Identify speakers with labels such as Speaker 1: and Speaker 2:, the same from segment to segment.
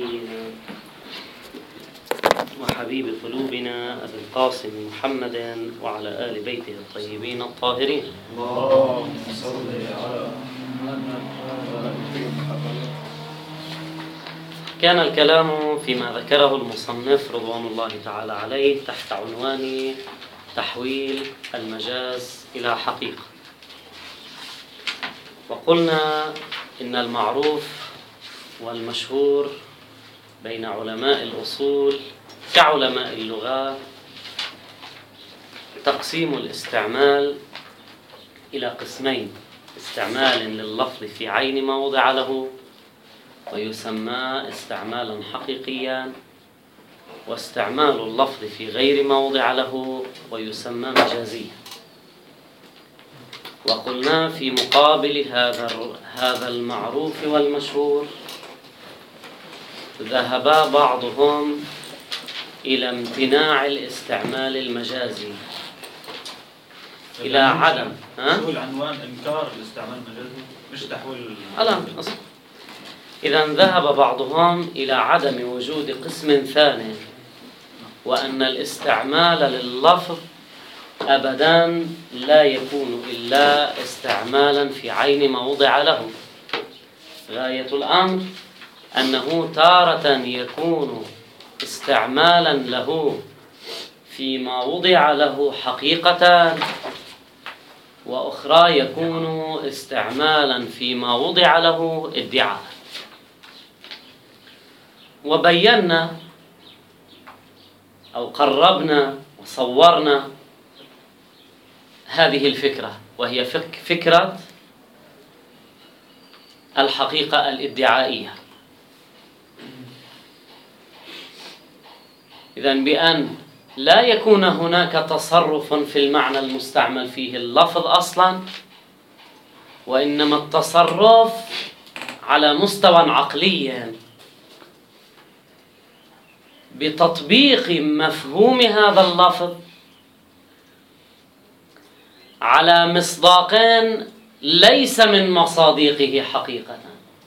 Speaker 1: نبينا وحبيب قلوبنا أبي القاسم محمد وعلى آل بيته الطيبين الطاهرين.
Speaker 2: اللهم صل على محمد.
Speaker 1: كان الكلام فيما ذكره المصنف رضوان الله تعالى عليه تحت عنوان تحويل المجاز إلى حقيقة، وقلنا إن المعروف والمشهور بين علماء الأصول كعلماء اللغة تقسيم الاستعمال إلى قسمين: استعمال لللفظ في عين ما وضع له ويسمى استعمالا حقيقيا، واستعمال اللفظ في غير ما وضع له ويسمى مجازيا. وقلنا في مقابل هذا المعروف والمشهور ذهب بعضهم إلى امتناع الاستعمال المجازي، إلى عدم
Speaker 2: شو العنوان؟ إنكار الاستعمال المجازي مش تحويل
Speaker 1: أصلا. إذا ذهب بعضهم إلى عدم وجود قسم ثاني، وأن الاستعمال لللفظ أبداً لا يكون إلا استعمالاً في عين ما وضع له. غاية الأمر أنه تارة يكون استعمالاً له فيما وضع له حقيقة، وأخرى يكون استعمالاً فيما وضع له ادعاء. وبينا أو قربنا وصورنا هذه الفكرة، وهي فكرة الحقيقة الادعائية. إذن بأن لا يكون هناك تصرف في المعنى المستعمل فيه اللفظ أصلا، وإنما التصرف على مستوى عقلي بتطبيق مفهوم هذا اللفظ على مصداق ليس من مصادقه حقيقة،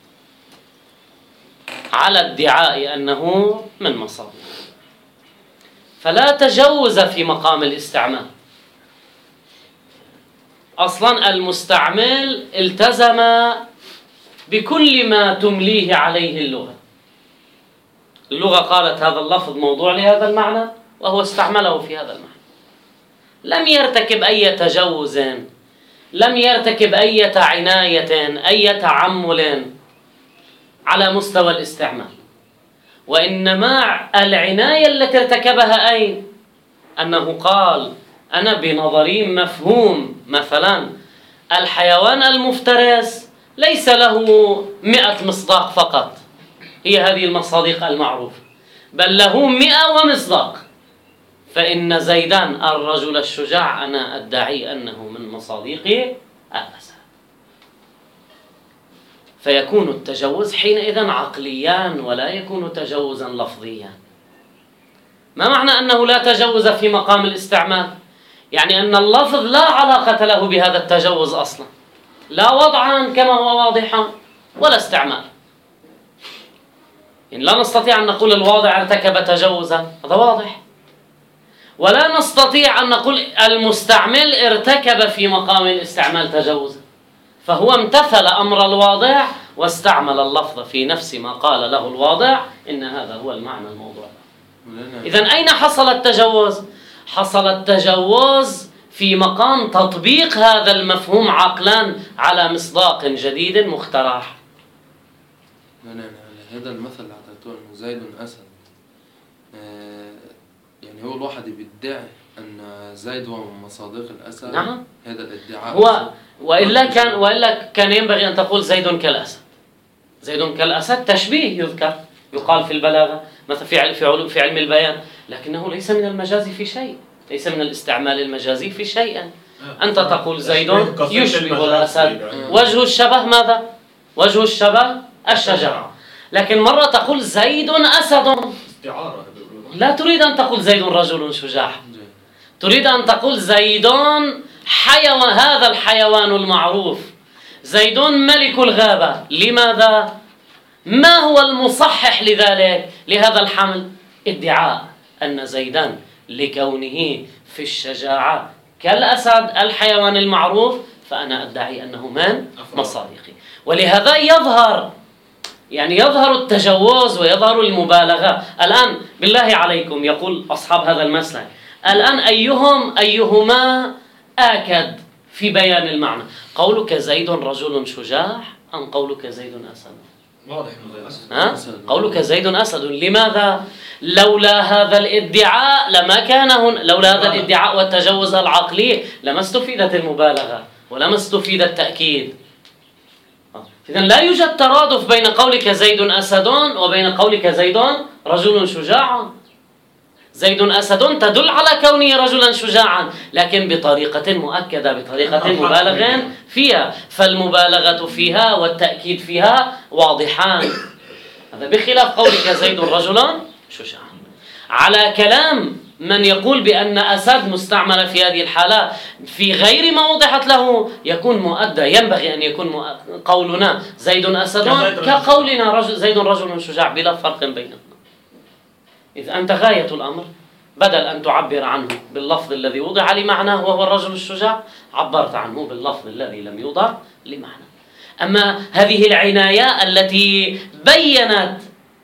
Speaker 1: على ادعاء أنه من مصادقه. فلا تجوز في مقام الاستعمال. أصلا المستعمل التزم بكل ما تمليه عليه اللغة. اللغة قالت هذا اللفظ موضوع لهذا المعنى وهو استعمله في هذا المعنى، لم يرتكب أي تجوز، لم يرتكب أي عناية، أي تعمل على مستوى الاستعمال، وإنما العناية التي ارتكبها أين؟ أنه قال أنا بنظري مفهوم مثلا الحيوان المفترس ليس له 100 مصداق فقط، هي هذه المصادق المعروفة، بل له 100 ومصداق. فإن زيدان الرجل الشجاع أنا أدعي أنه من مصادق الأسد. فيكون التجوز حينئذ عقليا ولا يكون تجوزا لفظيا. ما معنى أنه لا تجوز في مقام الاستعمال؟ يعني أن اللفظ لا علاقة له بهذا التجوز أصلا، لا وضعا كما هو واضحا ولا استعمال. إن لا نستطيع أن نقول الواضع ارتكب تجوزا، هذا واضح، ولا نستطيع أن نقول المستعمل ارتكب في مقام الاستعمال تجوزا، فهو امتثل أمر الواضع واستعمل اللفظ في نفس ما قال له الواضع إن هذا هو المعنى الموضوع. إذن أين حصل التجوز؟ حصل التجوز في مقام تطبيق هذا المفهوم عقلا على مصداق جديد مخترع.
Speaker 3: هذا المثل اللي اعطيته انه زيد اسد، يعني هو الواحد بيدعي ان زيد هو من مصادق الاسد.
Speaker 1: نعم،
Speaker 3: هذا الادعاء
Speaker 1: هو والا كان ينبغي ان تقول زيد كالاسد. زيد كالاسد تشبيه يذكر، يقال في البلاغه مثلا في علم البيان، لكنه ليس من المجاز في شيء، ليس من الاستعمال المجازي في شيء. انت تقول زيد يشبه الاسد، وجه الشبه ماذا؟ وجه الشبه الشجاعه. لكن مرة تقول زيد أسد، لا تريد أن تقول زيد رجل شجاع، تريد أن تقول زيد حيوان، هذا الحيوان المعروف، زيد ملك الغابة. لماذا؟ ما هو المصحح لذلك لهذا الحمل؟ ادعاء أن زيدا لكونه في الشجاعة كالأسد الحيوان المعروف، فأنا أدعي أنه من مصادقي. ولهذا يظهر التجوز ويظهر المبالغة. الآن بالله عليكم، يقول أصحاب هذا المسلك، الآن أيهما آكد في بيان المعنى؟ قولك زيد رجل شجاع أم قولك زيد أسد؟
Speaker 2: واضح انه زي
Speaker 3: أسد.
Speaker 1: قولك زيد أسد. لماذا؟ لولا هذا الادعاء لولا هذا الادعاء والتجوز العقلي لما استفيدت المبالغة ولما استفيد التأكيد. إذن لا يوجد ترادف بين قولك زيد أسد وبين قولك زيد رجل شجاع. زيد أسد تدل على كونه رجلا شجاعا، لكن بطريقة مؤكدة، بطريقة مبالغ فيها، فالمبالغة فيها والتأكيد فيها واضحان. هذا بخلاف قولك زيد رجلا شجاعا. على كلام من يقول بأن أسد مستعمل في هذه الحالة في غير ما وضحت له يكون مؤدى. ينبغي أن يكون قولنا زيد أسد كقولنا زيد رجل شجاع بلا فرق بينهما. إذا أنت غاية الأمر بدل أن تعبر عنه باللفظ الذي وضع لمعناه وهو الرجل الشجاع، عبرت عنه باللفظ الذي لم يوضع لمعنى. أما هذه العناية التي بينت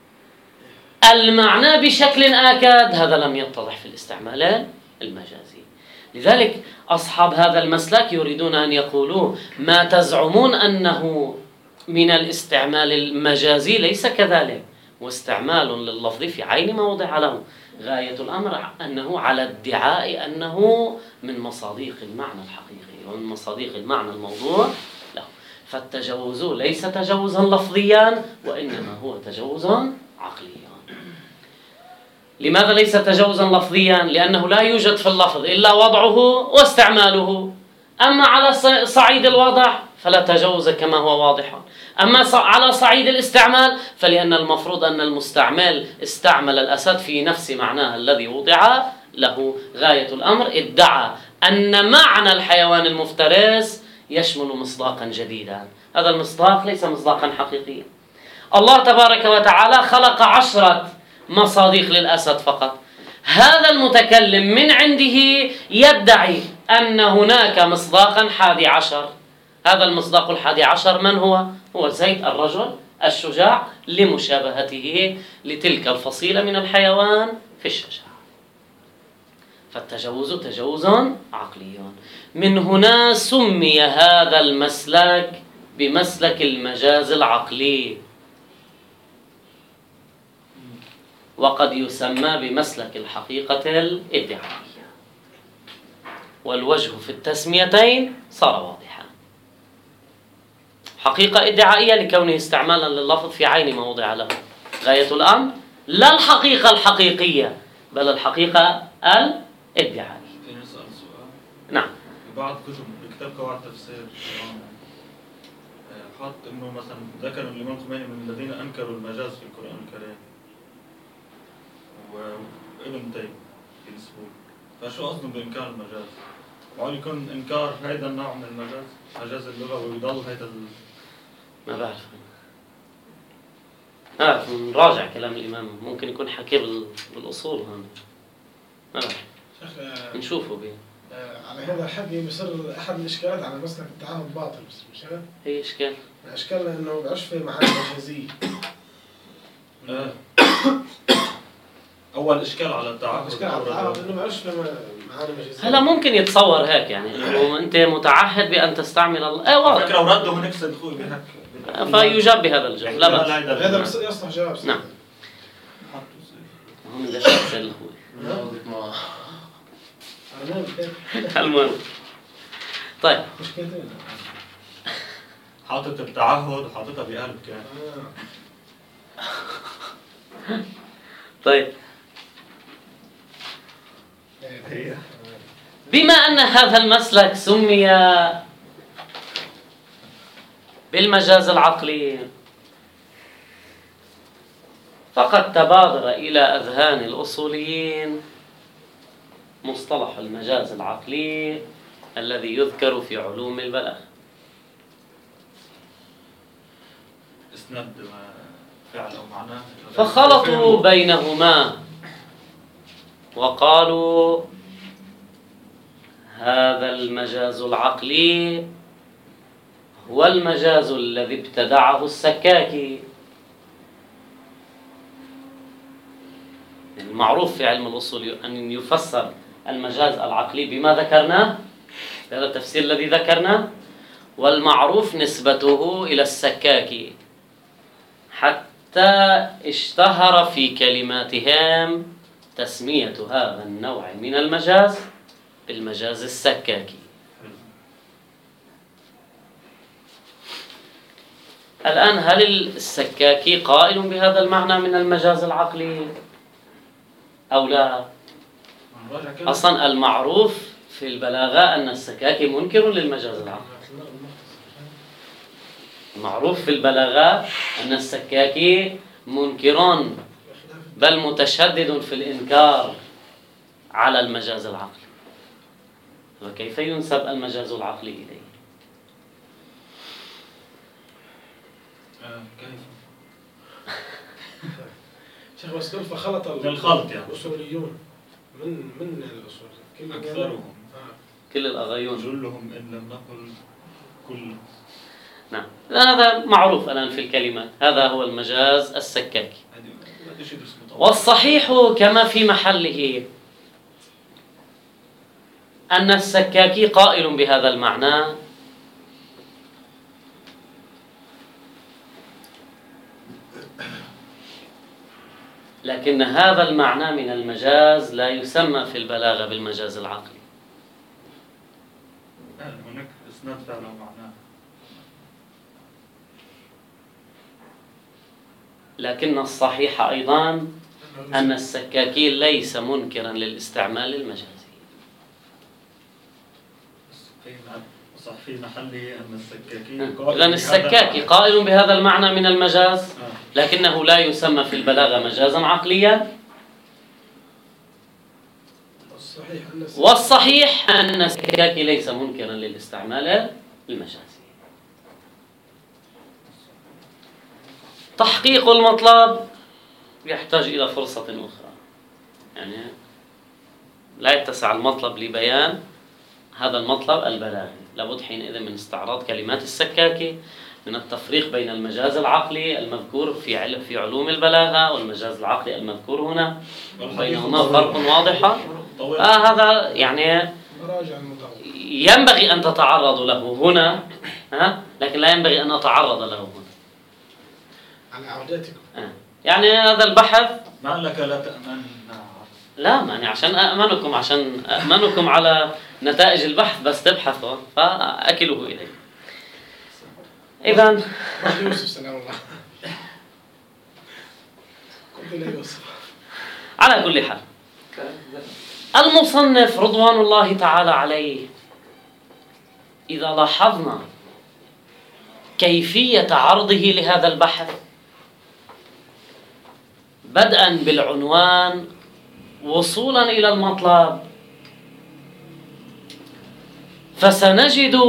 Speaker 1: المعنى بشكل آكد، هذا لم يتضح في الاستعمال المجازي. لذلك أصحاب هذا المسلك يريدون أن يقولوا ما تزعمون أنه من الاستعمال المجازي ليس كذلك، واستعمال لللفظ في عين ما وضع له. غاية الأمر أنه على ادعاء أنه من مصادق المعنى الحقيقي ومن مصادق المعنى الموضوع له. فالتجوز ليس تجوزا لفظيا، وإنما هو تجوزا عقليا. لماذا ليس تجوزا لفظيا؟ لأنه لا يوجد في اللفظ إلا وضعه واستعماله. أما على صعيد الوضع فلا تجوز كما هو واضح. أما على صعيد الاستعمال فلأن المفروض أن المستعمل استعمل الأسد في نفس معناه الذي وضع له. غاية الأمر ادعى أن معنى الحيوان المفترس يشمل مصداقا جديدا. هذا المصداق ليس مصداقا حقيقيا. الله تبارك وتعالى خلق 10 مصادق للأسد فقط. هذا المتكلم من عنده يدعي أن هناك مصداقا 11. هذا المصداق 11 من هو؟ هو زيد الرجل الشجاع لمشابهته لتلك الفصيلة من الحيوان في الشجاعة. فالتجوز تجوز عقلي. من هنا سمي هذا المسلك بمسلك المجاز العقلي، وقد يسمى بمسلك الحقيقة الادعائية. والوجه في التسميتين صار واضحا. حقيقة ادعائية لكونه استعمالا لللفظ في عين ما وضع له. غاية الأمر لا الحقيقة الحقيقية بل الحقيقة الادعائية.
Speaker 2: في نسأل سؤال.
Speaker 1: نعم.
Speaker 2: في بعض كتاب قواعد تفسير حط انه مثلا ذكر الإمام الخميني من الذين انكروا المجاز في القرآن الكريم، وابن تيمية في السهول. فشو قصده بإنكار المجاز؟ وهل يكون إنكار هذا النوع من المجاز، مجاز اللغة، ويضل هذا
Speaker 1: ما بعرف نراجع كلام الإمام، ممكن يكون حكي بالأصول هون. ما بعرف نشوفه به.
Speaker 4: على هذا الحكي بصير أحد الإشكالات على مسلك التعامل باطل، مش هيك؟
Speaker 1: هي إشكال؟
Speaker 4: إشكالنا إنه ما بيعرفش في معاني مجازية.
Speaker 2: أول إشكال على التعامل.
Speaker 4: إشكال على التعامل إنه ما بيعرفش في معاني مجازية.
Speaker 1: هلا ممكن يتصور هيك يعني إنه أنت متعهد بأن تستعمل واضح.
Speaker 2: فكرة ورده نفس الدخول بهك.
Speaker 1: فيجاب بهذا الجواب. لا بأس.
Speaker 4: هذا يصلح جواب.
Speaker 1: نعم. هم بدش يصير
Speaker 3: ما
Speaker 1: المهم. طيب.
Speaker 4: مشكلتين.
Speaker 2: حاطط التعهد وحاططها بقلب كمان.
Speaker 1: طيب. بما أن هذا المسلك سمي بالمجاز العقلي، فقد تبادر إلى أذهان الأصوليين مصطلح المجاز العقلي الذي يذكر في علوم البلاغة.
Speaker 2: اسند فعل أو معناه.
Speaker 1: فخلطوا بينهما وقالوا هذا المجاز العقلي هو المجاز الذي ابتدعه السكاكي. المعروف في علم الأصول أن يفسر المجاز العقلي بما ذكرناه، هذا التفسير الذي ذكرناه، والمعروف نسبته إلى السكاكي حتى اشتهر في كلماتهم تسمية هذا النوع من المجاز بالمجاز السكاكي. الآن هل السكاكي قائل بهذا المعنى من المجاز العقلي أو لا؟ أصلا المعروف في البلاغة أن السكاكي منكر للمجاز العقلي. المعروف في البلاغة أن السكاكي منكر بل متشدد في الإنكار على المجاز العقلي، وكيف ينسب المجاز العقلي إليه؟
Speaker 2: كيف؟
Speaker 4: شيخ بس دول فخلط
Speaker 2: الخلط يعني
Speaker 4: الأصوليون من الأصول
Speaker 2: أكثرهم
Speaker 1: كل الأغيون
Speaker 2: جلهم إن لم نقل كل.
Speaker 1: نعم، هذا معروف الآن في الكلمات، هذا هو المجاز السكاكي. والصحيح كما في محله أن السكاكي قائل بهذا المعنى، لكن هذا المعنى من المجاز لا يسمى في البلاغة بالمجاز العقلي.
Speaker 2: هناك إسناد فعل ومعناه. لكن
Speaker 1: الصحيح أيضا أن السكاكي ليس منكرا للاستعمال المجازي.
Speaker 2: صح في محله أن السكاكي
Speaker 1: إذن السكاكي قائل بهذا المعنى من المجاز، لكنه لا يسمى في البلاغة مجازا عقليا. والصحيح أن السكاكي ليس منكرا للاستعمال المجازي. تحقيق المطلب يحتاج إلى فرصة أخرى، يعني لا يتسع المطلب لبيان هذا المطلب البلاغي، لابد حينئذ من استعراض كلمات السكاكي، من التفريق بين المجاز العقلي المذكور في علوم البلاغة والمجاز العقلي المذكور هنا، بينهما فرق واضح. هذا يعني ينبغي أن تتعرض له هنا، لكن لا ينبغي أن نتعرض له هنا
Speaker 4: على عودتكم.
Speaker 1: يعني هذا البحث
Speaker 2: ما لك لا تأمن.
Speaker 1: لا ماني عشان أأمنكم على نتائج البحث، بس تبحثوا فأكله إليه. إذن
Speaker 4: يوسف سلام الله كنت يوسف.
Speaker 1: على كل حال المصنف رضوان الله تعالى عليه إذا لاحظنا كيفية عرضه لهذا البحث بدءا بالعنوان وصولا إلى المطلب، فسنجد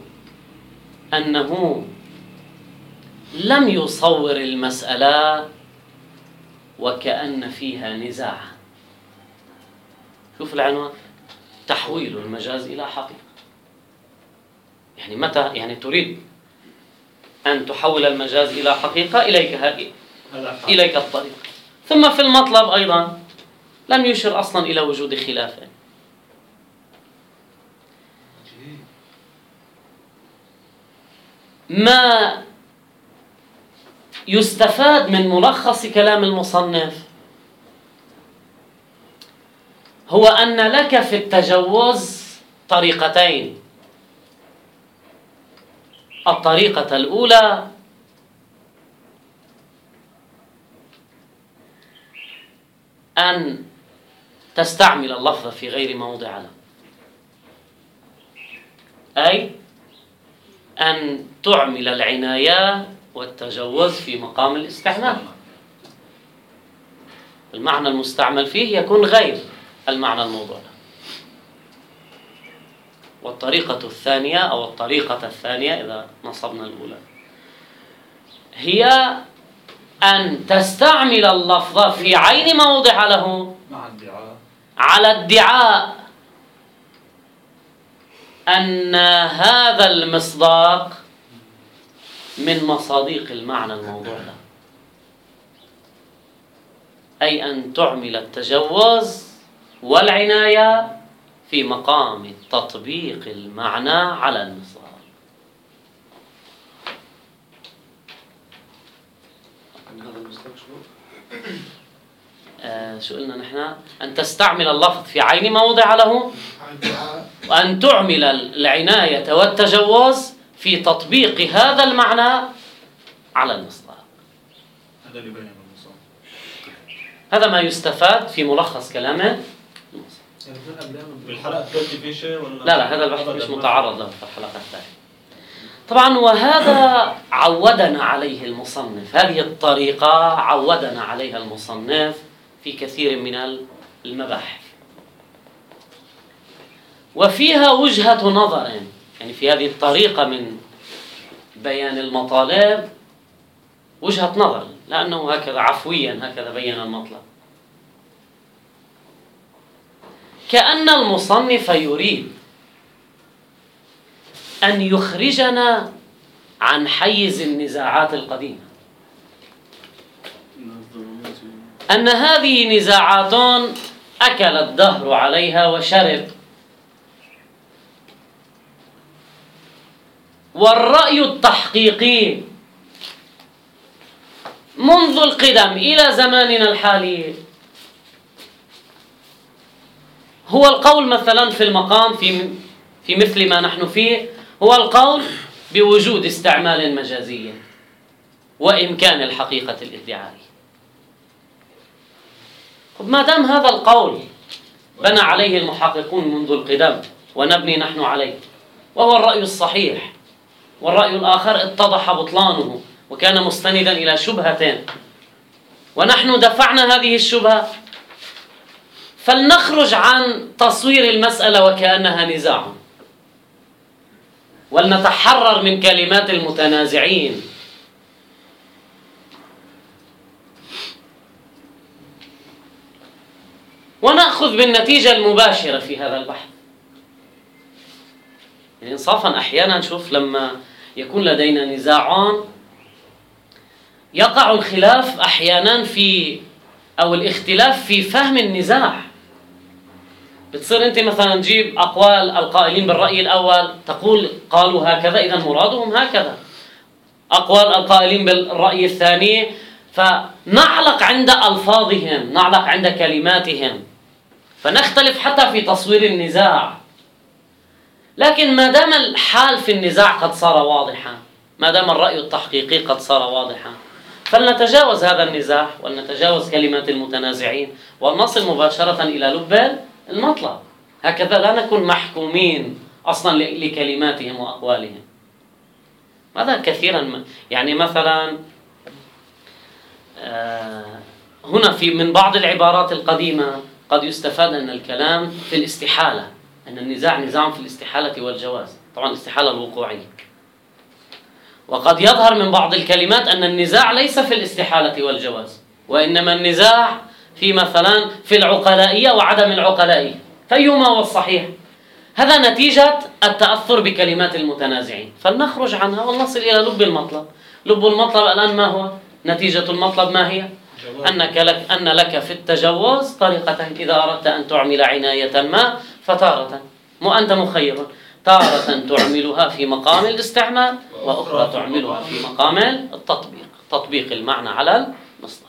Speaker 1: أنه لم يصور المسألة وكأن فيها نزاع. شوف العنوان: تحويل المجاز إلى حقيقة. يعني متى يعني تريد أن تحول المجاز إلى حقيقة، إليك الطريق. ثم في المطلب أيضا لم يشر أصلا إلى وجود خلاف. ما يستفاد من ملخص كلام المصنف هو أن لك في التجوز طريقتين. الطريقة الأولى أن تستعمل اللفظ في غير موضع له، أي أن تعمل العناية والتجوز في مقام الاستعمال. المعنى المستعمل فيه يكون غير المعنى الموضوع له. والطريقة الثانية أو الطريقة الثانية إذا نصبنا الأولى هي أن تستعمل اللفظ في عين ما وضع له
Speaker 2: مع ادعاء
Speaker 1: على ادعاء أن هذا المصداق من مصادق المعنى الموضوع له، أي أن تعمل التجوز والعناية في مقام تطبيق المعنى على المصداق.
Speaker 3: هذا المصداق شنو؟
Speaker 1: شو قلنا نحن؟ أن تستعمل اللفظ في عين ما وضع له، وأن تعمل العناية والتجوز في تطبيق هذا المعنى على المصداق.
Speaker 2: هذا اللي بين المصاب.
Speaker 1: هذا ما يستفاد في ملخص كلامه.
Speaker 2: بالحلقة الثالثة في شيء ولا؟
Speaker 1: لا هذا البحث مش متعرض له في الحلقة الثانية. طبعا وهذا عودنا عليه المصنف، هذه الطريقة عودنا عليها المصنف في كثير من المباحث، وفيها وجهة نظر، يعني في هذه الطريقة من بيان المطالب وجهة نظر، لأنه هكذا عفويا هكذا بين المطلب، كأن المصنف يريد أن يخرجنا عن حيز النزاعات القديمة، أن هذه نزاعات أكل الدهر عليها وشرب، والرأي التحقيقي منذ القدم إلى زماننا الحالي هو القول مثلا في المقام في مثل ما نحن فيه، هو القول بوجود استعمال مجازي وإمكان الحقيقة الادعائية. ما دام هذا القول بنى عليه المحققون منذ القدم ونبني نحن عليه، وهو الرأي الصحيح، والرأي الآخر اتضح بطلانه وكان مستندا إلى شبهتين، ونحن دفعنا هذه الشبهة، فلنخرج عن تصوير المسألة وكأنها نزاع، ولنتحرر من كلمات المتنازعين، ونأخذ بالنتيجة المباشرة في هذا البحث. يعني إنصافا أحيانا نشوف لما يكون لدينا نزاعان يقع الخلاف أحيانا أو الاختلاف في فهم النزاع. بتصير أنت مثلا تجيب أقوال القائلين بالرأي الأول تقول قالوا هكذا إذا مرادهم هكذا، أقوال القائلين بالرأي الثاني، فنعلق عند ألفاظهم، نعلق عند كلماتهم، فنختلف حتى في تصوير النزاع. لكن ما دام الحال في النزاع قد صار واضحا، ما دام الرأي التحقيقي قد صار واضحا، فلنتجاوز هذا النزاع ولنتجاوز كلمات المتنازعين ونصل مباشرة إلى لب المطلب. هكذا لا نكون محكومين أصلا لكلماتهم وأقوالهم. هذا كثيرا يعني مثلا هنا من بعض العبارات القديمة قد يستفاد أن الكلام في الاستحالة، أن النزاع نزاع في الاستحالة والجواز، طبعا الاستحالة الوقوعية. وقد يظهر من بعض الكلمات أن النزاع ليس في الاستحالة والجواز، وإنما النزاع في مثلا في العقلائية وعدم العقلائية، فأيهما هو الصحيح؟ هذا نتيجة التأثر بكلمات المتنازعين، فلنخرج عنها ونصل إلى لب المطلب. لب المطلب الآن ما هو؟ نتيجة المطلب ما هي؟ أن لك في التجوز طريقتين، إذا أردت أن تعمل عناية ما فتارة أنت مخير، تارة تعملها في مقام الاستعمال، وأخرى تعملها في مقام التطبيق، تطبيق المعنى على المصداق.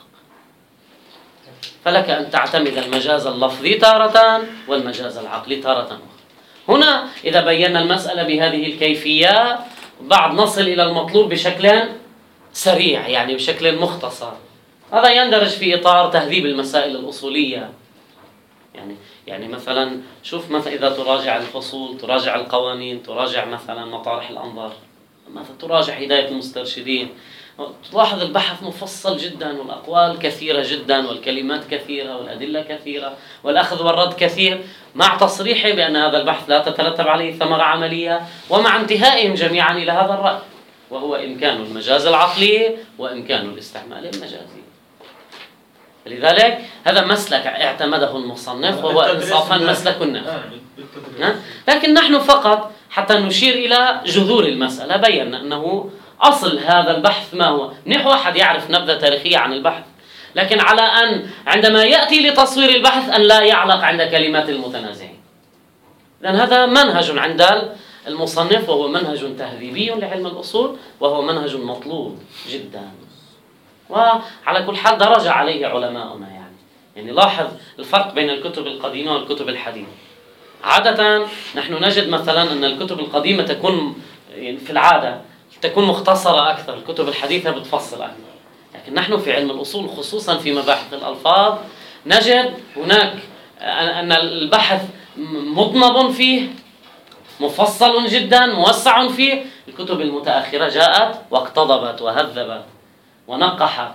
Speaker 1: فلك أن تعتمد المجاز اللفظي تارة والمجاز العقلي تارة أخرى. هنا إذا بينا المسألة بهذه الكيفية بعد نصل إلى المطلوب بشكل سريع، يعني بشكل مختصر. هذا يندرج في إطار تهذيب المسائل الأصولية. يعني مثلا شوف مثلا إذا تراجع الفصول، تراجع القوانين، تراجع مثلا مطارح الأنظار، مثلا تراجع هداية المسترشدين، تلاحظ البحث مفصل جدا، والأقوال كثيرة جدا، والكلمات كثيرة، والأدلة كثيرة، والأخذ والرد كثير، مع تصريحه بأن هذا البحث لا تترتب عليه ثمرة عملية، ومع انتهائهم جميعا إلى هذا الرأي. وهو إمكان المجاز العقلي وإمكان الاستعمال المجازي. لذلك هذا مسلك اعتمده المصنف وهو إنصافا مسلك الناس. لكن نحن فقط حتى نشير إلى جذور المسألة بينا أنه أصل هذا البحث ما هو. منيح واحد يعرف نبذة تاريخية عن البحث، لكن على أن عندما يأتي لتصوير البحث أن لا يعلق عند كلمات المتنازعين. لأن هذا منهج عند المصنف، وهو منهج تهذيبي لعلم الأصول، وهو منهج مطلوب جدا. وعلى كل حال درج عليه علماؤنا. يعني لاحظ الفرق بين الكتب القديمة والكتب الحديثة. عادة نحن نجد مثلا أن الكتب القديمة تكون يعني في العادة تكون مختصرة أكثر، الكتب الحديثة بتفصل أكثر. لكن نحن في علم الأصول خصوصا في مباحث الألفاظ نجد هناك أن البحث مطنب فيه، مفصل جدا، موسع فيه. الكتب المتأخرة جاءت واقتضبت وهذبت ونقحت.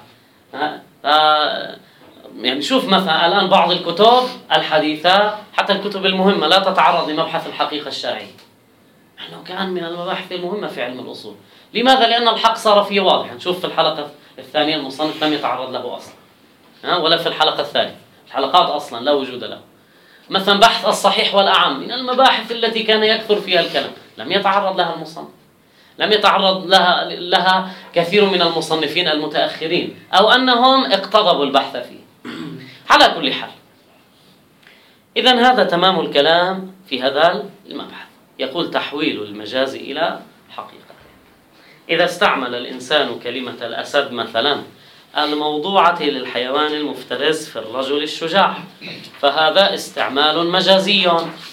Speaker 1: يعني شوف مثلا الآن بعض الكتب الحديثة حتى الكتب المهمة لا تتعرض لمبحث الحقيقة الشرعية، أنه كان من المباحث المهمة في علم الأصول. لماذا؟ لأن الحق صار فيه واضح. نشوف في الحلقة الثانية المصنف لم يتعرض له أصلا، ولا في الحلقة الثالثة، الحلقات أصلا لا وجود له. مثلا بحث الصحيح والأعم من المباحث التي كان يكثر فيها الكلام، لم يتعرض لها المصنف، لم يتعرض لها كثير من المصنفين المتأخرين، أو أنهم اقتضبوا البحث فيه. على كل حال، إذن هذا تمام الكلام في هذا المبحث. يقول تحويل المجاز إلى حقيقة. إذا استعمل الإنسان كلمة الأسد مثلا الموضوعة للحيوان المفترس في الرجل الشجاع، فهذا استعمال مجازي.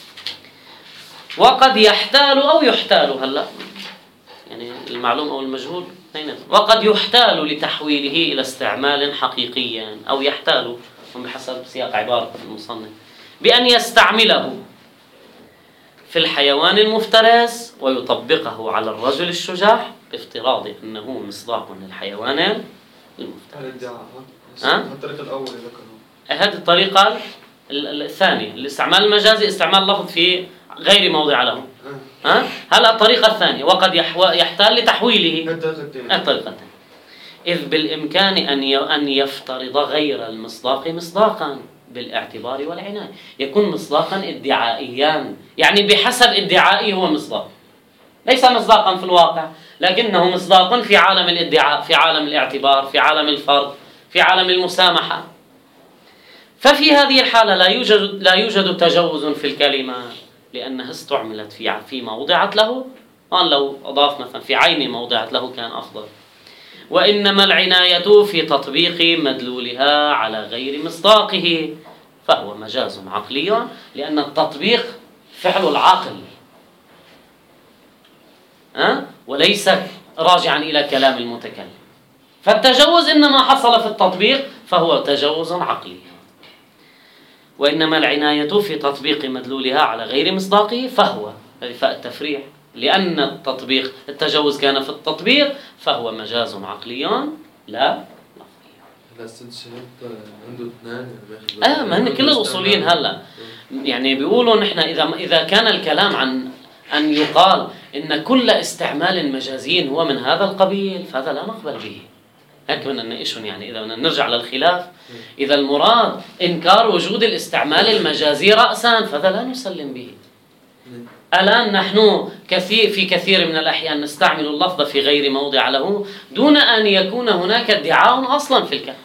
Speaker 1: وقد يحتال أو يحتال، هلا يعني المعلوم أو المجهول، وقد يحتال لتحويله إلى استعمال حقيقي، أو يحتال بحسب سياق عبارة المصنف بأن يستعمله في الحيوان المفترس ويطبقه على الرجل الشجاع بافتراض أنه مصداق للحيوان المفترس.
Speaker 3: الطريقة الأول ذكره.
Speaker 1: هذه الطريقة الثانية، الاستعمال المجازي استعمال لفظ في غير موضع له. هلا الطريقة الثانية وقد يحتال لتحويله. الطريقة الثانية إذ بالإمكان أن يفترض غير المصداق مصداقا بالاعتبار والعناية. يكون مصداقا ادعائيا، يعني بحسب ادعائه هو مصداق، ليس مصداقا في الواقع، لكنه مصداق في عالم الادعاء، في عالم الاعتبار، في عالم الفرض، في عالم المسامحة. ففي هذه الحالة لا يوجد تجوز في الكلمة، لأنها استعملت في ما وضعت له. لو أضاف مثلا في عين ما وضعت له كان أفضل. وإنما العناية في تطبيق مدلولها على غير مصداقه، فهو مجاز عقلي، لأن التطبيق فعل العاقل وليس راجعا إلى كلام المتكلم. فالتجوز إنما حصل في التطبيق فهو تجوز عقلي. وإنما العناية في تطبيق مدلولها على غير مصداقه، فهو فاء التفريع، لأن التجوز كان في التطبيق فهو مجاز عقلي لا لفظي.
Speaker 3: عنده اثنين.
Speaker 1: ما هن كل الأصوليين هلا يعني بيقولوا نحن إذا كان الكلام عن أن يقال إن كل استعمال مجازي هو من هذا القبيل فهذا لا نقبل به. هيك بدنا نناقشهم. يعني إذا بدنا نرجع للخلاف، إذا المراد إنكار وجود الاستعمال المجازي رأسا فهذا لا نسلم به. الآن نحن في كثير من الأحيان نستعمل اللفظ في غير موضع له دون أن يكون هناك ادعاء أصلا في الكلام.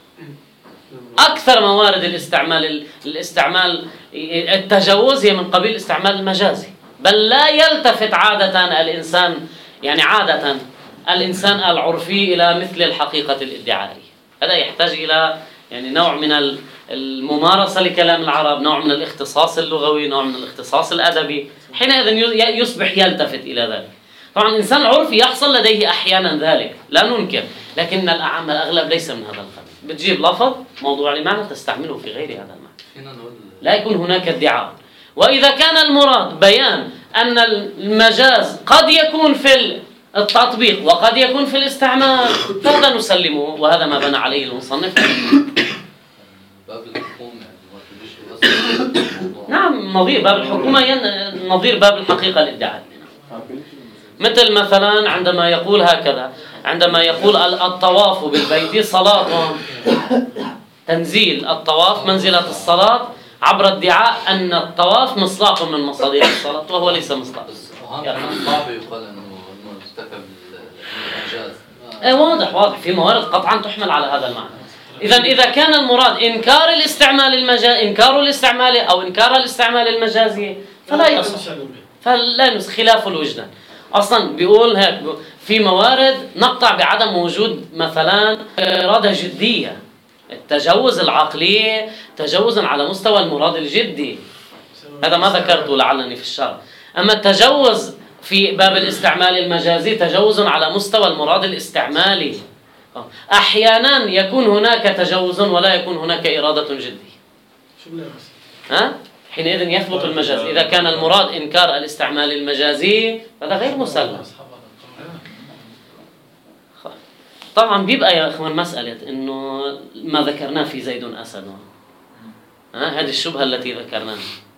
Speaker 1: أكثر موارد الاستعمال التجوز هي من قبيل الاستعمال المجازي، بل لا يلتفت عادة الإنسان العرفي إلى مثل الحقيقة الادعائية. هذا يحتاج إلى نوع من الممارسة لكلام العرب، نوع من الاختصاص اللغوي، نوع من الاختصاص الأدبي، حينئذ يصبح يلتفت إلى ذلك. طبعا الإنسان العرفي يحصل لديه أحيانا ذلك، لا ننكر، لكن الأغلب ليس من هذا القبيل. بتجيب لفظ موضوع لمعنى تستعمله في غير هذا المعنى، لا يكون هناك ادعاء. وإذا كان المراد بيان أن المجاز قد يكون في التطبيق وقد يكون في الاستعمال فهذا نسلمه، وهذا ما بنى عليه المصنف.
Speaker 3: باب الحكومة
Speaker 1: نعم، نظير باب الحكومة نظير باب الحقيقة الادعائية. مثل مثلا عندما يقول هكذا، عندما يقول الطواف بالبيت صلاة، تنزيل الطواف منزلة الصلاة عبر ادعاء أن الطواف مصداق من مصادر الصلاة، وهو ليس مصداق.
Speaker 3: صعب يقال انه ارتكب المجاز.
Speaker 1: واضح في موارد قطعا تحمل على هذا المعنى. إذا كان المراد إنكار الاستعمال المجازي، إنكار الاستعمال أو إنكار الاستعمال المجازي فلا يصح، فلا يصح خلاف الوجدان. أصلا بيقول هيك في موارد نقطع بعدم وجود مثلا إرادة جدية، التجوز العقلي تجوزا على مستوى المراد الجدي، هذا ما ذكرته لعلني في الشرح. أما التجوز في باب الاستعمال المجازي تجوز على مستوى المراد الاستعمالي. أحيانا يكون هناك تجوز ولا يكون هناك إرادة جدية. حينئذ يثبت المجاز. إذا كان المراد إنكار الاستعمال المجازي هذا غير مسلم. طبعا بيبقى يا اخوان مسألة انه ما ذكرناه في زيد أسد، هذه الشبهة التي ذكرناها،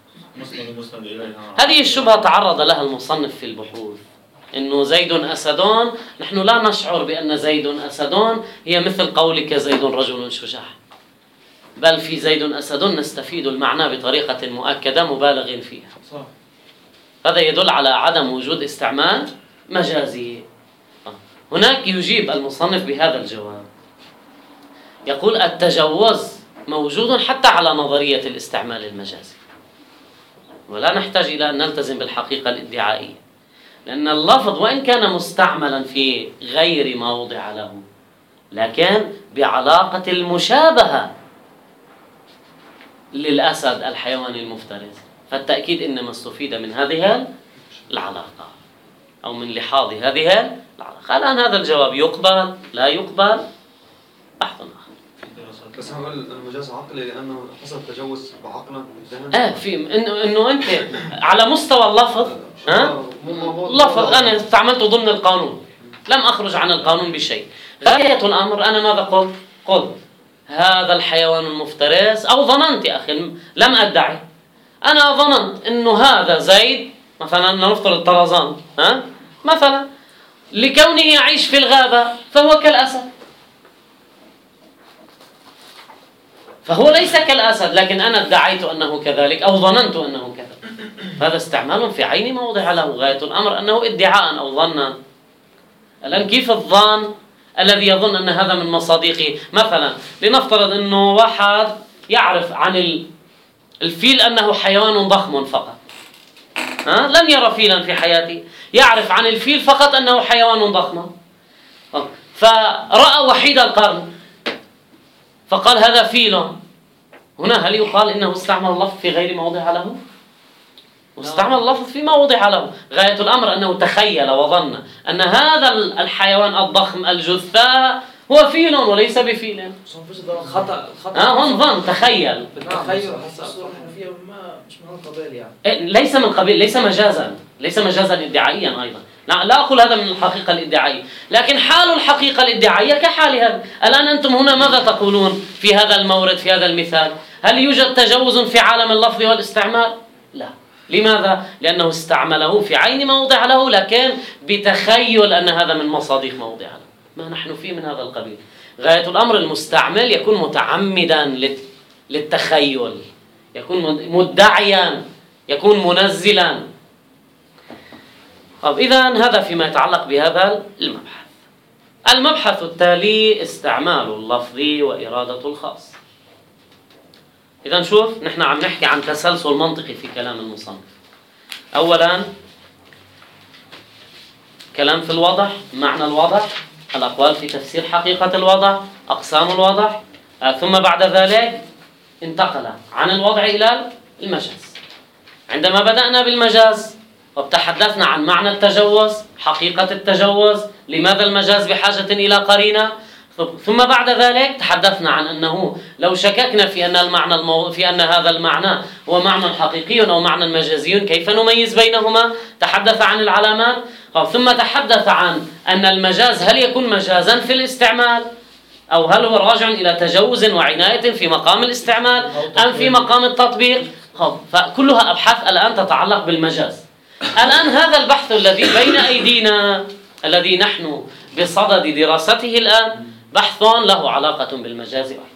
Speaker 1: هذه الشبهة تعرض لها المصنف في البحوث، انه زيد أسدون، نحن لا نشعر بأن زيد أسدون هي مثل قولك زيد رجل شجاع، بل في زيد أسدون نستفيد المعنى بطريقة مؤكدة مبالغ فيها. هذا يدل على عدم وجود استعمال مجازي. هناك يجيب المصنف بهذا الجواب، يقول التجوز موجود حتى على نظرية الاستعمال المجازي، ولا نحتاج إلى أن نلتزم بالحقيقة الادعائية، لأن اللفظ وإن كان مستعملا في غير ما وضع له، لكن بعلاقة المشابهة للأسد الحيوان المفترس، فالتأكيد إنما استفيد من هذه العلاقة أو من لحاظ هذه العلاقة. الآن هذا الجواب يقبل لا يقبل بحث آخر.
Speaker 5: بس هو المجاز عقلي لأنه حصل تجوز بعقلا.
Speaker 1: في إنه أنت على مستوى اللفظ، لفظ أنا استعملته ضمن القانون، لم أخرج عن القانون بشيء. غاية الأمر أنا ماذا قلت هذا الحيوان المفترس، أو ظننت يا أخي، لم أدعي، أنا ظننت إنه هذا زيد مثلا، نفترض طرزان مثلا، لكونه يعيش في الغابة فهو كالأسد، فهو ليس كالأسد، لكن أنا ادعيت أنه كذلك أو ظننت أنه كذلك، هذا استعمال في عين ما وضع له. غاية الأمر أنه ادعاء أو ظنا. الآن كيف الظن الذي يظن أن هذا من مصادقه؟ مثلا لنفترض أنه واحد يعرف عن الفيل أنه حيوان ضخم فقط، لم يرى فيلا في حياته، يعرف عن الفيل فقط أنه حيوان ضخم، فرأى وحيد القرن فقال هذا فيل. هنا هل يقال إنه استعمل اللفظ في غير ما وضع له؟ واستعمل اللفظ فيما وضع له. غاية الأمر أنه تخيل وظن أن هذا الحيوان الضخم الجثاء هو فيل وليس بفيل.
Speaker 6: خطأ
Speaker 1: هون ظن، تخيل.
Speaker 6: تخيل الصورة الحنفية مش من القبيل يعني.
Speaker 1: ليس من قبيل، ليس مجازا ادعائيا أيضا. لا أقول هذا من الحقيقة الادعائية، لكن حال الحقيقة الادعائية كحال هذا. الآن أنتم هنا ماذا تقولون في هذا المورد، في هذا المثال؟ هل يوجد تجوز في عالم اللفظ والاستعمال؟ لا. لماذا؟ لأنه استعمله في عين ما وضع له، لكن بتخيل أن هذا من مصادق ما وضع له. ما نحن فيه من هذا القبيل. غاية الأمر المستعمل يكون متعمدا للتخيل، يكون مدعيا، يكون منزلا. طب إذا هذا فيما يتعلق بهذا المبحث. المبحث التالي استعمال اللفظ وإرادة الخاص. إذا شوف، نحن عم نحكي عن تسلسل منطقي في كلام المصنف. أولا كلام في الوضع، معنى الوضع، الأقوال في تفسير حقيقة الوضع، أقسام الوضع، ثم بعد ذلك انتقل عن الوضع إلى المجاز. عندما بدأنا بالمجاز وتحدثنا عن معنى التجوز، حقيقة التجوز، لماذا المجاز بحاجة إلى قرينة، ثم بعد ذلك تحدثنا عن أنه لو شككنا في أن هذا المعنى هو معنى حقيقي أو معنى مجازي كيف نميز بينهما؟ تحدث عن العلامات، ثم تحدث عن أن المجاز هل يكون مجازا في الاستعمال أو هل هو راجع إلى تجوز وعناية في مقام الاستعمال أم في مقام التطبيق. فكلها أبحاث الآن تتعلق بالمجاز. الآن هذا البحث الذي بين أيدينا الذي نحن بصدد دراسته الآن بحث له علاقة بالمجاز أيضا.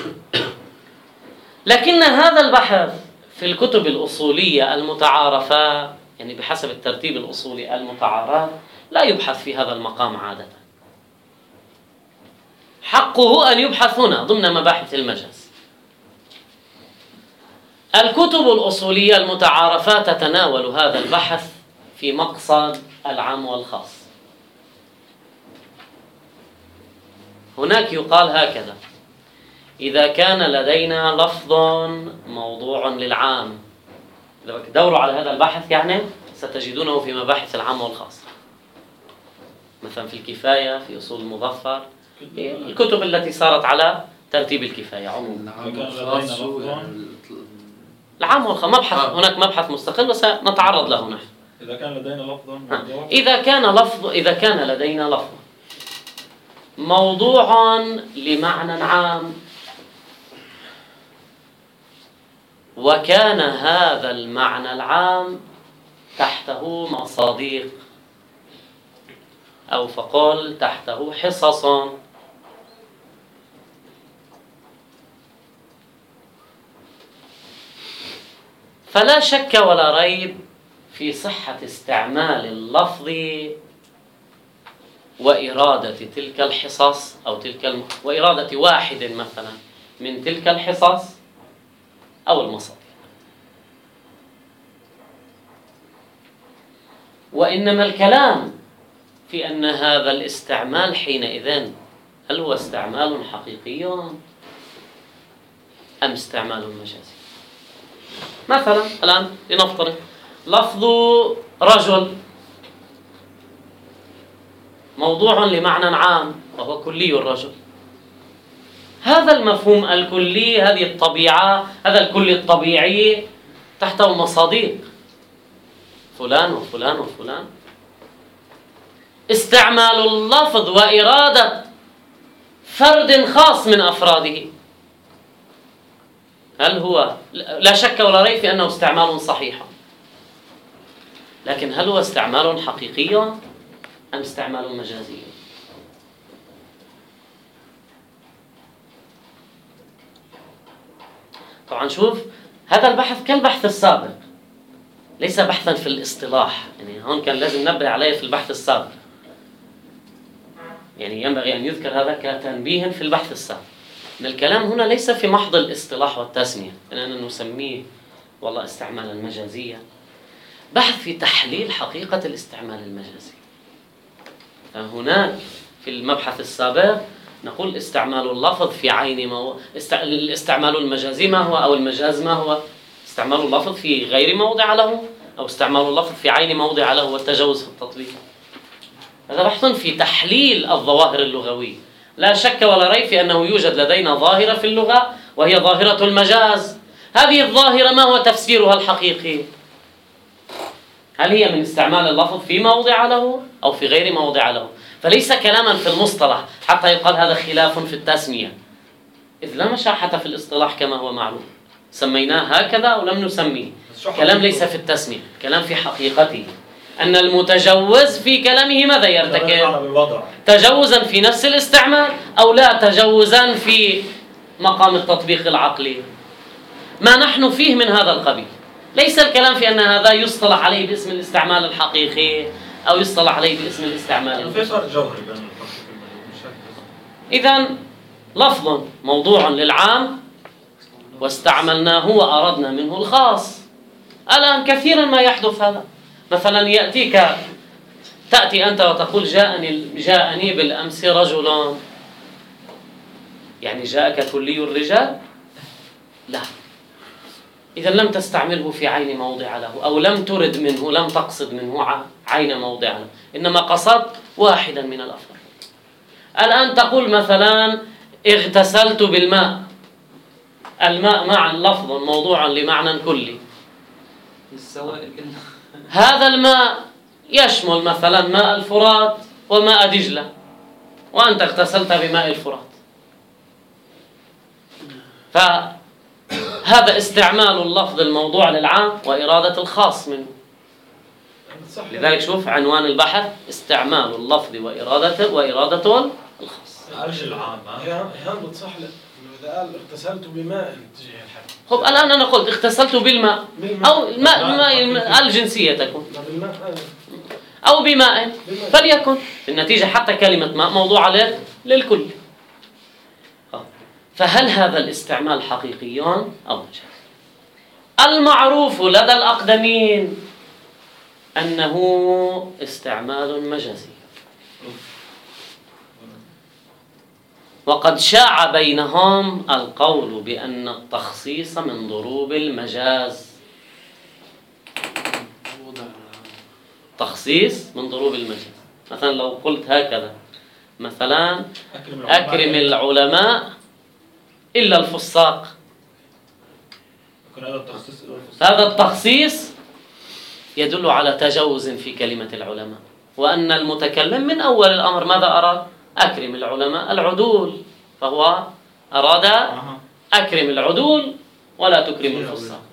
Speaker 1: لكن هذا البحث في الكتب الأصولية المتعارفة، يعني بحسب الترتيب الأصولي المتعارف، لا يبحث في هذا المقام عادة. حقه أن يبحث هنا ضمن مباحث المجاز. الكتب الأصولية المتعارفة تتناول هذا البحث في مقصد العام والخاص. هناك يقال هكذا: إذا كان لدينا لفظ موضوع للعام، إذا دوروا على هذا البحث يعني ستجدونه في مباحث العام والخاص، مثلا في الكفاية، في أصول المظفر، الكتب التي صارت على ترتيب الكفاية عموما. العام والخاص مبحث، هناك مبحث مستقل وسنتعرض له نحن.
Speaker 2: إذا كان لدينا لفظ موضوع،
Speaker 1: إذا كان لدينا لفظ موضوع لمعنى عام، وكان هذا المعنى العام تحته مصادق، أو فقل تحته حصص، فلا شك ولا ريب في صحة استعمال اللفظ وإرادة تلك الحصص أو وإرادة واحد مثلا من تلك الحصص أو المصادر. وإنما الكلام في أن هذا الاستعمال حينئذ هل هو استعمال حقيقي أم استعمال مجازي؟ مثلا الآن لنفترض لفظ رجل موضوع لمعنى عام وهو كلي الرجل. هذا المفهوم الكلي، هذه الطبيعة، هذا الكل الطبيعي تحته مصادق، فلان وفلان وفلان. استعمال اللفظ وإرادة فرد خاص من أفراده، هل هو لا شك ولا ريب في أنه استعمال صحيح، لكن هل هو استعمال حقيقي أم استعمال مجازي؟ طبعا شوف، هذا البحث كالبحث السابق، ليس بحثا في الاصطلاح. يعني هون كان لازم ننبه عليه في البحث السابق، يعني ينبغي أن يذكر هذا كتنبيه في البحث السابق، إن الكلام هنا ليس في محض الاصطلاح والتسمية، أننا نسميه والله استعمالا مجازيا، بحث في تحليل حقيقة الاستعمال المجازي. فهناك في المبحث السابق نقول استعمال اللفظ في عين الاستعمال المجازي ما هو، أو المجاز ما هو؟ استعمال اللفظ في غير موضع له، أو استعمال اللفظ في عين موضع له، والتجوز في التطبيق. هذا بحث في تحليل الظواهر اللغوية. لا شك ولا ريب في أنه يوجد لدينا ظاهرة في اللغة وهي ظاهرة المجاز. هذه الظاهرة ما هو تفسيرها الحقيقي؟ هل هي من استعمال اللفظ في موضع له أو في غير موضع له؟ فليس كلاما في المصطلح حتى يقال هذا خلاف في التسمية، إذ لا مشاحة في الاصطلاح كما هو معلوم، سميناه هكذا أو لم نسميه. كلام ليس في التسمية، كلام في حقيقته، أن المتجوز في كلامه ماذا يرتكب؟ تجوزا في نفس الاستعمال أو لا تجوزا في مقام التطبيق العقلي. ما نحن فيه من هذا القبيل، ليس الكلام في أن هذا يصطلح عليه باسم الاستعمال الحقيقي أو يصطلح عليه باسم الاستعمال.
Speaker 2: في فرق جوهري بين
Speaker 1: إذن لفظ موضوع للعام واستعملناه وأردنا منه الخاص. الآن كثيرا ما يحدث هذا، مثلا تأتي أنت وتقول جاءني بالأمس رجل، يعني جاءك كلي الرجال؟ لا، إذا لم تستعمله في عين موضع له، أو لم ترد منه، لم تقصد منه عين موضع له، إنما قصدت واحدا من الأفراد. الآن تقول مثلا اغتسلت بالماء، الماء معا لفظ موضوع لمعنى كلي، هذا الماء يشمل مثلا ماء الفرات وماء دجلة، وأنت اغتسلت بماء الفرات، فهذا استعمال اللفظ الموضوع للعام وإرادة الخاص منه.
Speaker 4: صح.
Speaker 1: لذلك شوف عنوان البحث: استعمال اللفظ وإرادة الخاص.
Speaker 2: مش العام.
Speaker 4: هي بتصح لك إذا قال اغتسلت بماء تجاه الحد.
Speaker 1: خب الآن أنا قلت اغتسلت بالماء أو الماء الجنسية تكون
Speaker 4: بالماء
Speaker 1: أو بماء فليكن في النتيجة حتى كلمة ماء موضوعة للكل. فهل هذا الاستعمال حقيقي أو مجازي؟ المعروف لدى الأقدمين أنه استعمال مجازي، وقد شاع بينهم القول بأن التخصيص من ضروب المجاز. تخصيص من ضروب المجاز. مثلا لو قلت هكذا مثلا: أكرم العلماء إلا الفساق، هذا التخصيص يدل على تجوز في كلمة العلماء، وأن المتكلم من أول الأمر ماذا أراد؟ أكرم العلماء العدول، فهو أراد أكرم العدول ولا تكرم الفساق.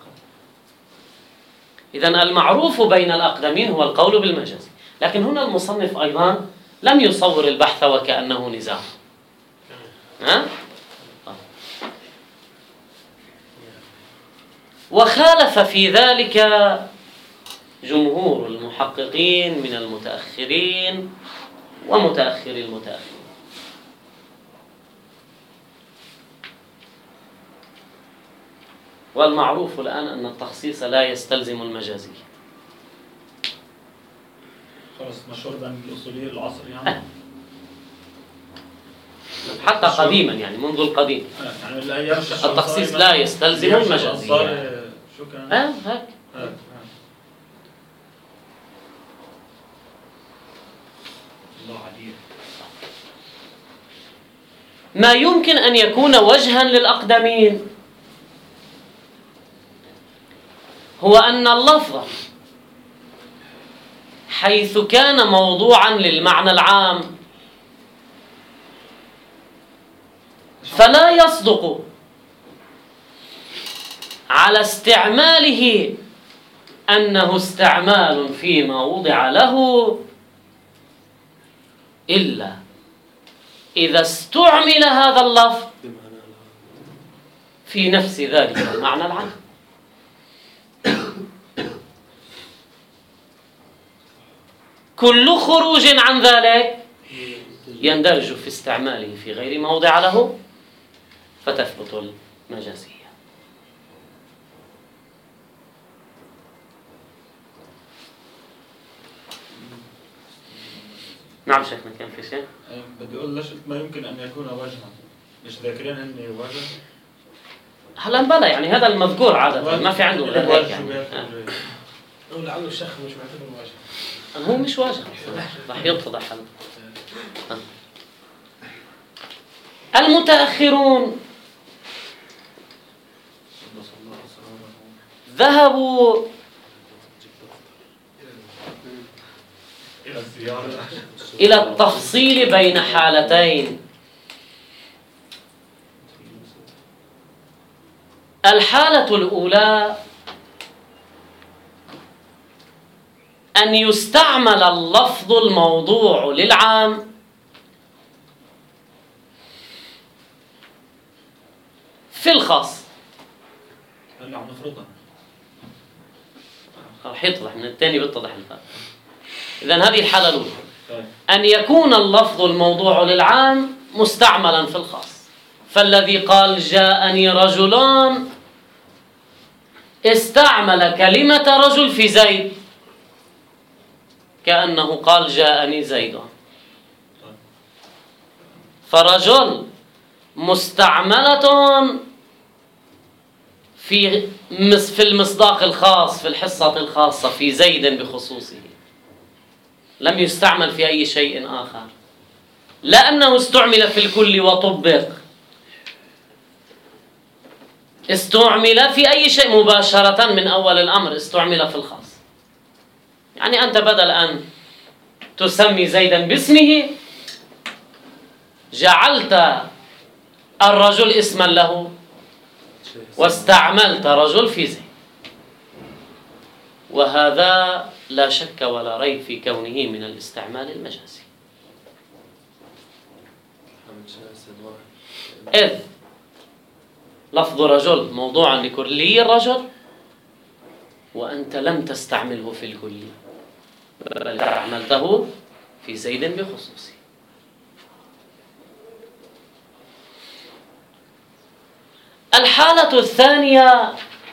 Speaker 1: إذن المعروف بين الأقدمين هو القول بالمجاز، لكن هنا المصنف أيضا لم يصور البحث وكأنه نزاع. وخالف في ذلك جمهور المحققين من المتأخرين ومتأخر المتأخرين. والمعروف الآن أن التخصيص لا يستلزم المجازية.
Speaker 2: خلاص مشهور بين الأصوليين العصر يعني.
Speaker 1: حتى قديما يعني منذ القديم
Speaker 2: يعني الأيام
Speaker 1: التخصيص لا يستلزم المجازية.
Speaker 2: شو كان؟
Speaker 1: هيك.
Speaker 2: الله عليه.
Speaker 1: ما يمكن أن يكون وجها للأقدمين هو أن اللفظ حيث كان موضوعا للمعنى العام فلا يصدق على استعماله أنه استعمال فيما وضع له إلا إذا استعمل هذا اللفظ في نفس ذلك المعنى العام. كل خروج عن ذلك يندرج في استعماله في غير موضع له فتثبت المجازية. نعم شيخنا، كان في شيء؟
Speaker 2: بدي أقول ليش ما يمكن أن يكون وجها؟ مش ذاكرين هن وجه؟
Speaker 1: هلا بلا يعني هذا المذكور عادة ما في عنده غير هيك يعني.
Speaker 4: لعله الشيخ مش معتبر واجه.
Speaker 1: هو مش واجه، راح يتضح. المتأخرون ذهبوا إلى التفصيل بين حالتين: الحالة الأولى أن يستعمل اللفظ الموضوع للعام في الخاص.
Speaker 2: هلا عم نفرضها.
Speaker 1: راح يتضح من الثاني بيتضح الفرق. إذن هذه الحالة الأولى، أن يكون اللفظ الموضوع للعام مستعملا في الخاص. فالذي قال جاءني رجلان استعمل كلمة رجل في زيد كأنه قال جاءني زيد. فرجل مستعملة في المصداق الخاص، في الحصة الخاصة، في زيد بخصوصه، لم يستعمل في أي شيء آخر، لأنه استعمل في الكل وطبق، استعمل في أي شيء مباشرة من أول الأمر، استعمل في الخاص. يعني أنت بدل أن تسمي زيدا باسمه جعلت الرجل اسما له واستعملت رجل في زيد، وهذا لا شك ولا ريب في كونه من الاستعمال المجازي. إذ لفظ رجل موضوع لكلي الرجل وأنت لم تستعمله في الكلي بل استعملته في زيد بخصوصه. الحالة الثانية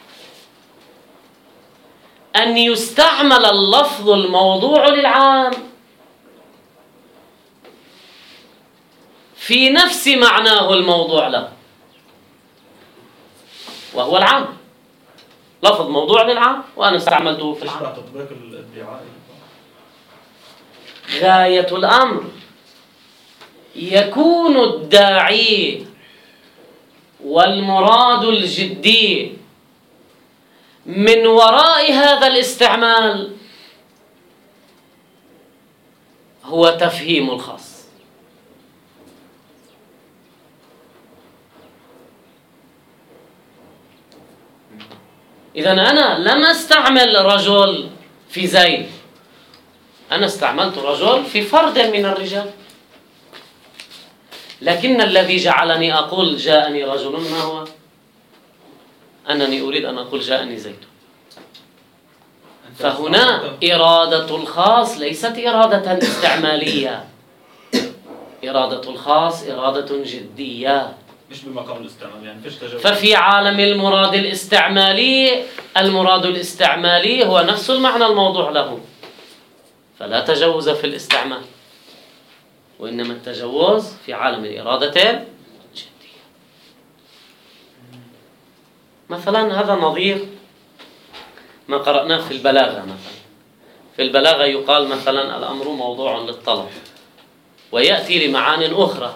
Speaker 1: أن يستعمل اللفظ الموضوع للعام في نفس معناه الموضوع له، وهو العام. لفظ موضوع للعام وأنا استعملته في العام.
Speaker 2: تطبيق الادعاء.
Speaker 1: غاية الأمر يكون الداعي والمراد الجدي من وراء هذا الاستعمال هو تفهيم الخاص. إذا أنا لم أستعمل رجل في زيد، أنا استعملت رجل في فرد من الرجال، لكن الذي جعلني أقول جاءني رجل ما هو؟ أنني أريد أن أقول جاءني زيد. فهنا إرادة الخاص ليست إرادة استعمالية، إرادة الخاص إرادة جدية،
Speaker 2: مش بمقام الاستعمال، يعني فيش تجاوز.
Speaker 1: ففي عالم المراد الاستعمالي، المراد الاستعمالي هو نفس المعنى الموضوع له، فلا تجوز في الاستعمال، وإنما التجوز في عالم الإرادة الجدية. مثلا هذا نظير ما قرأناه في البلاغة. مثلا في البلاغة يقال مثلا الأمر موضوع للطلب، ويأتي لمعان أخرى،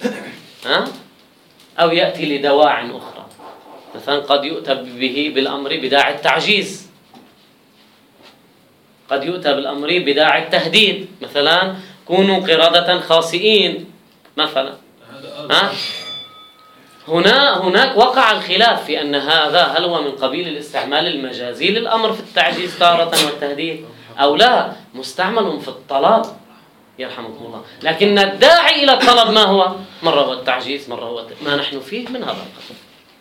Speaker 1: أو يأتي لدواع أخرى. مثلا قد يؤتى به بالأمر بداعي التعجيز، قد يؤتى بالأمر بداعي التهديد، مثلا كونوا قردة خاسئين مثلا. هناك وقع الخلاف في أن هذا هل هو من قبيل الاستعمال المجازي للأمر في التعجيز تارة والتهديد أو لا، مستعمل في الطلب يرحمكم الله. لكن الداعي إلى الطلب ما هو؟ مرة هو التعجيز، مرة هو ما نحن فيه من هذا القسم.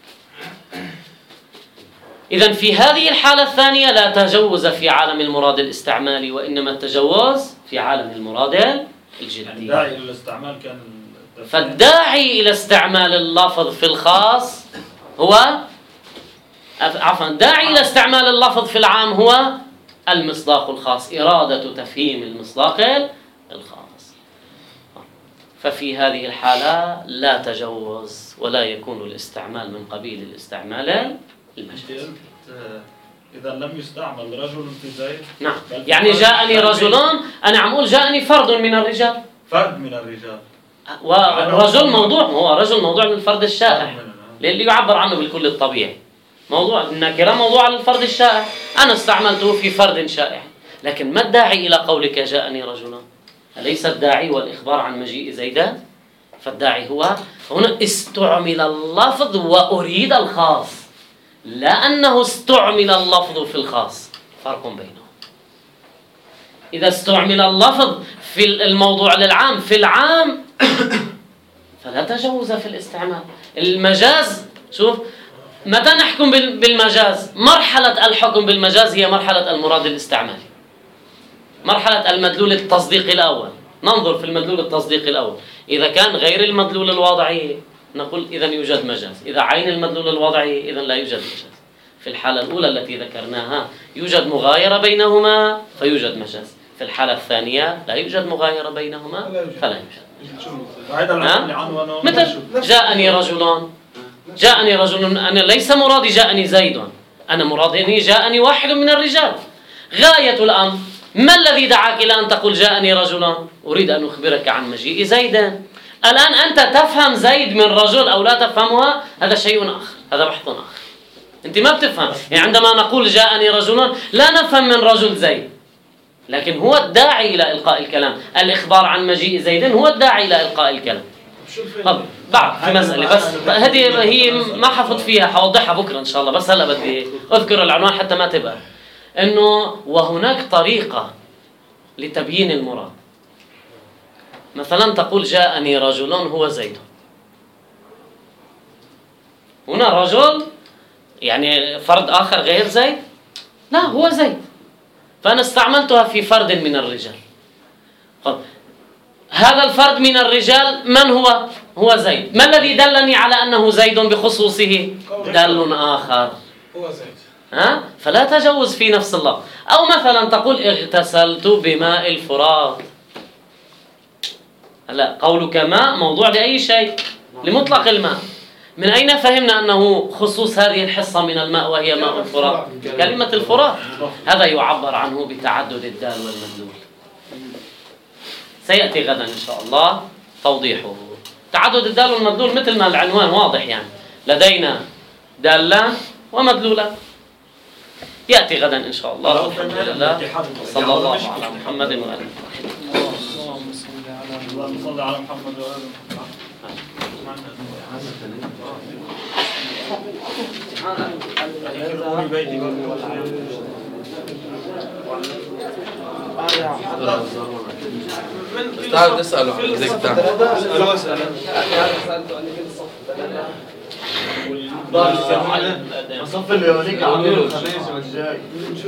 Speaker 1: إذن في هذه الحالة الثانية لا تجوز في عالم المراد الاستعمالي، وإنما التجوز في عالم المراد الجدي.
Speaker 2: يعني الداعي إلى الاستعمال كان
Speaker 1: فالداعي إلى استعمال اللفظ في الخاص هو الداعي إلى استعمال اللفظ في العام هو المصداق الخاص، إرادة تفهيم المصداق الخاص. ففي هذه الحالة لا تجوز ولا يكون الاستعمال من قبيل الاستعمال المجازي.
Speaker 2: إذا لم يستعمل رجل في زيد،
Speaker 1: نعم، يعني جاءني رجلان، أنا عم أقول جاءني فرد من الرجال،
Speaker 2: فرد من الرجال،
Speaker 1: والرجل موضوع، هو رجل موضوع للفرد الشائع اللي يعبر عنه بالكل الطبيعي. موضوع النكرة موضوع للفرد الشائع، أنا استعملته في فرد شائع. لكن ما الداعي إلى قولك جاءني رجلان؟ أليس الداعي والإخبار عن مجيء زيدان؟ فالداعي هو هنا استعمل اللفظ وأريد الخاص، لا أنه استعمل اللفظ في الخاص، فرق بينهم. إذا استعمل اللفظ في الموضوع للعام في العام فلا تجوز في الاستعمال. المجاز، شوف متى نحكم بالمجاز؟ مرحلة الحكم بالمجاز هي مرحلة المراد الاستعمالي، مرحلة المدلول التصديقي الأول. ننظر في المدلول التصديقي الأول، إذا كان غير المدلول الوضعي نقول إذن يوجد مجاز، إذا عين المدلول الوضعي إذن لا يوجد مجاز. في الحالة الأولى التي ذكرناها يوجد مغايرة بينهما فيوجد مجاز، في الحالة الثانية لا يوجد مغايرة بينهما فلا يوجد. مثل جاءني رجلان، جاءني رجل، أنا ليس مرادي جاءني زيد، أنا مرادي جاءني واحد من الرجال. غاية الأمر ما الذي دعاك إلى أن تقول جاءني رجلان؟ أريد أن أخبرك عن مجيء زيد. الآن أنت تفهم زيد من رجل أو لا تفهمها، هذا شيء آخر، هذا بحث آخر. أنت ما بتفهم، يعني عندما نقول جاءني رجلان لا نفهم من رجل زيد، لكن هو الداعي إلى إلقاء الكلام. الإخبار عن مجيء زيد هو الداعي إلى إلقاء الكلام. طب بعد في مسألة بس هذه هي ما حفظ فيها، حوضحها بكرة إن شاء الله، بس هلا بدي أذكر العنوان حتى ما تبقى. أنه وهناك طريقة لتبيين المراد. مثلا تقول جاءني رجل هو زيد. هنا رجل يعني فرد آخر غير زيد؟ لا، هو زيد، فأنا استعملتها في فرد من الرجال. هذا الفرد من الرجال من هو؟ هو زيد. ما الذي دلني على أنه زيد بخصوصه؟ دال آخر،
Speaker 4: هو زيد.
Speaker 1: فلا تجوز في نفس اللفظ. أو مثلا تقول اغتسلت بماء الفرات. لا، قولك ماء موضوع لأي شيء، لمطلق الماء. من أين فهمنا أنه خصوص هذه الحصة من الماء وهي ماء الفرات؟ كلمة الفرات، هذا يعبر عنه بتعدد الدال والمدلول. سيأتي غدا إن شاء الله توضيحه. تعدد الدال والمدلول مثل ما العنوان واضح، يعني لدينا دالان ومدلولان. يأتي غدا إن شاء الله. الحمد لله، صلى الله على محمد وآله.
Speaker 2: اللهم صل على محمد وآله.
Speaker 3: تعال نسأله عن ذيك
Speaker 2: صف اليونيك عامل الخميس والجاي.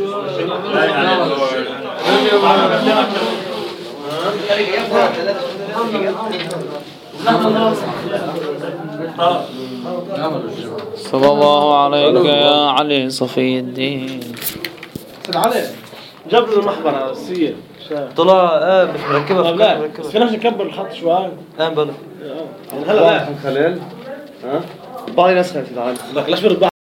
Speaker 1: صلى الله عليك يا علي صفي الدين.
Speaker 7: سيد علي جاب له المحبرة السير
Speaker 5: طلع بنركبها
Speaker 7: لا بس فيناش نكبر الخط شوي.
Speaker 5: بلا
Speaker 7: هلا
Speaker 5: خليل ها بعض الناس خايفة.
Speaker 7: لك ليش برد